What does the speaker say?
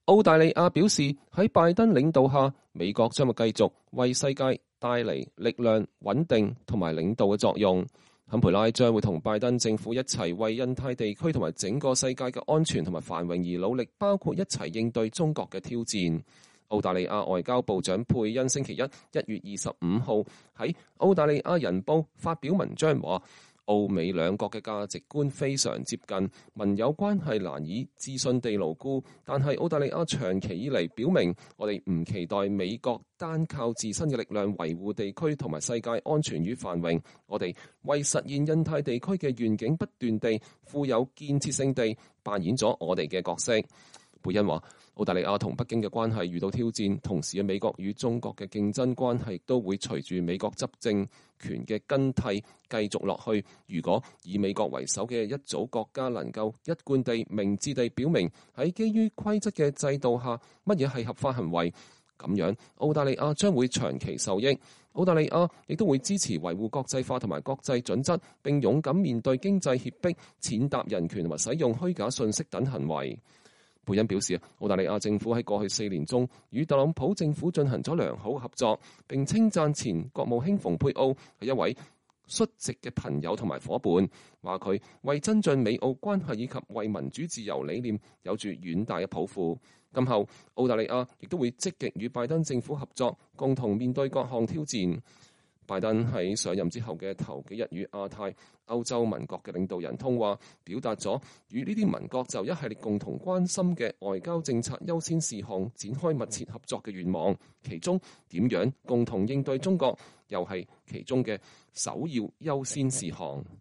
澳大利亞表示，喺拜登領導下，美國將會繼續為世界帶嚟力量、穩定同埋領導嘅作用。坎培拉將會同拜登政府一齊為印太地區同埋整個世界嘅安全同埋繁榮而努力，包括一齊應對中國嘅挑戰。澳大利亞外交部長佩恩星期一1月25號喺澳大利亞人報發表文章話，澳美兩國嘅價值觀非常接近，盟友關係難以置信地牢固。但係澳大利亞長期以嚟表明，我哋唔期待美國單靠自身嘅力量維護地區同埋世界安全與繁榮。我哋為實現印太地區嘅願景，不斷地富有建設性地扮演咗我哋嘅角色。貝恩話，澳大利亞同北京嘅關係遇到挑戰，同時美國與中國嘅競爭關係都會隨住美國執政權嘅更替繼續落去。如果以美國為首嘅一組國家能夠一貫地明智地表明喺基於規則嘅制度下乜嘢係合法行為，咁樣澳大利亞將會長期受益。澳大利亞亦都會支持維護國際法同埋國際準則，並勇敢面對經濟脅迫、踐踏人權同埋使用虛假信息等行為。貝恩表示，澳大利亞政府喺過去4年中與特朗普政府進行咗良好合作，並稱讚前國務卿蓬佩奧係一位率直嘅朋友同埋夥伴，話佢為增進美澳關係以及為民主自由理念有住遠大嘅抱負。今後澳大利亞亦都會積極與拜登政府合作，共同面對各項挑戰。拜登喺上任之後嘅頭幾日與亞太、歐洲盟國嘅領導人通話，表達咗與呢啲盟國就一系列共同關心嘅外交政策優先事項展開密切合作嘅願望，其中點樣共同應對中國又係其中嘅首要優先事項。